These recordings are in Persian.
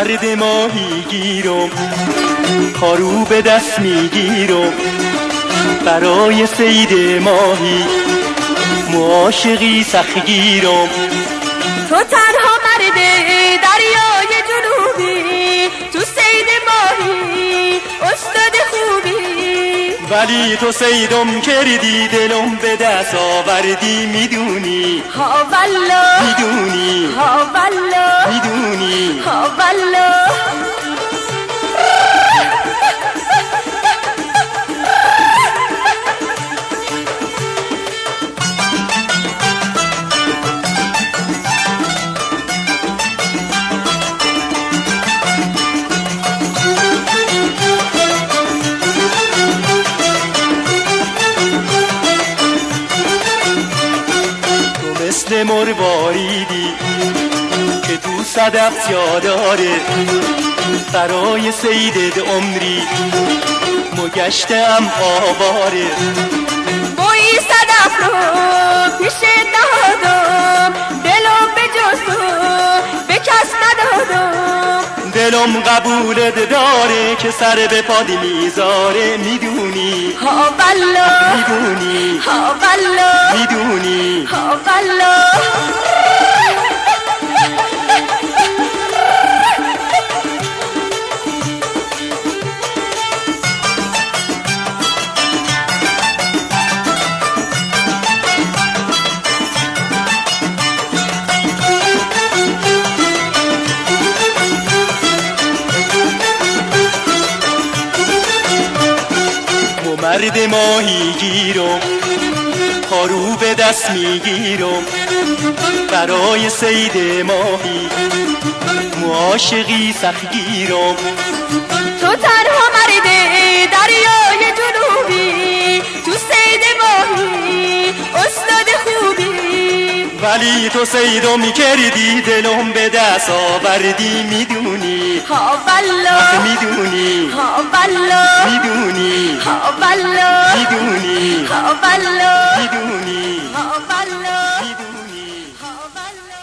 مرد ماهی گیرم، پارو به دست میگیرم برای صید ماهی، معاشقی سخگیرم. تو تنها مرد دریای جنوبی، تو صید ماهی استاد خوبی، ولی تو صیدم کردی دلم به دست آوردی، میدونی ها والله میدونی ها والله میدونی ها والله. مثل مرواریدی که تو صدف جا داره، برای صید عمری مگشتم آواره. بوی صدف رو پیش نهادم، دلم به جز تو به کس ندادم. دلم قبولت داره که سر به پاد میذاره، میدونی ها والله میدونی ها والله میدونی ها والله. مرد ماهی گیرم، پارو به دست میگیرم برای صید ماهی، معاشقی سخگیرم. تو تنها مرد دریای جنوبی، تو صید ماهی استاد خوبی، ولی تو صیدم کردی دلم به دست آوردی، میدونی ها والله میدونی ها والله میدونی ها والله میدونی ها والله میدونی ها والله میدونی ها والله.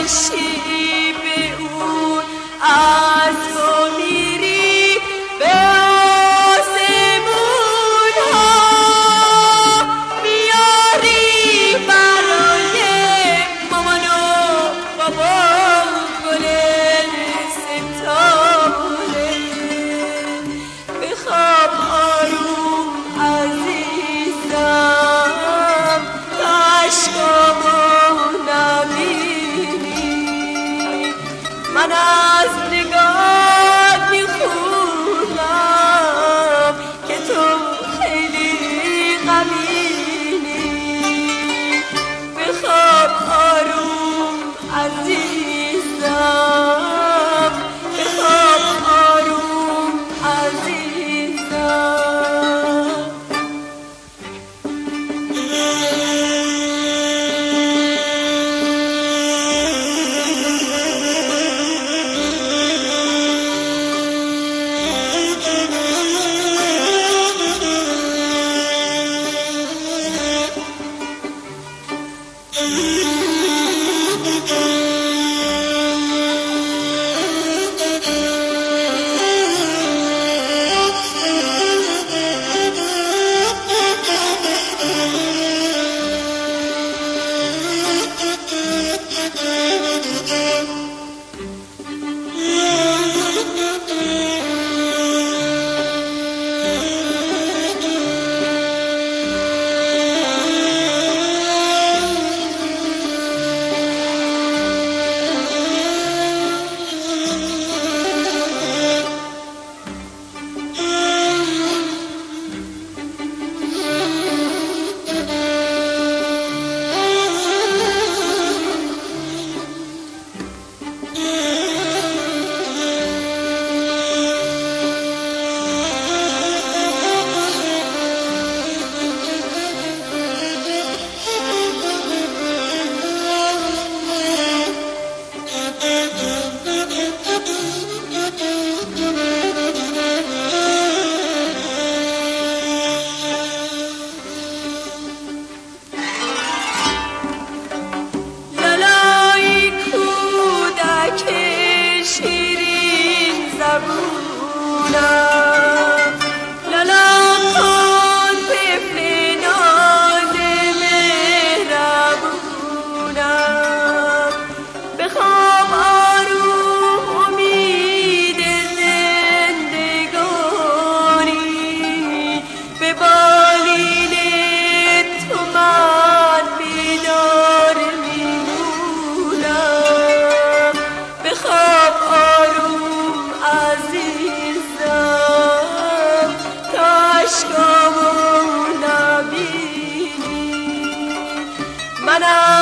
باشی به اون از تو میری به آسمون ها میاری برای مامان و بابا گل ستاره بخواب آروم عزیزم تا عشقامو نبینی من از نگاه میخونم که تو خیلی غمینی بخواب آروم عزیزم بخواب آروم عزیزم من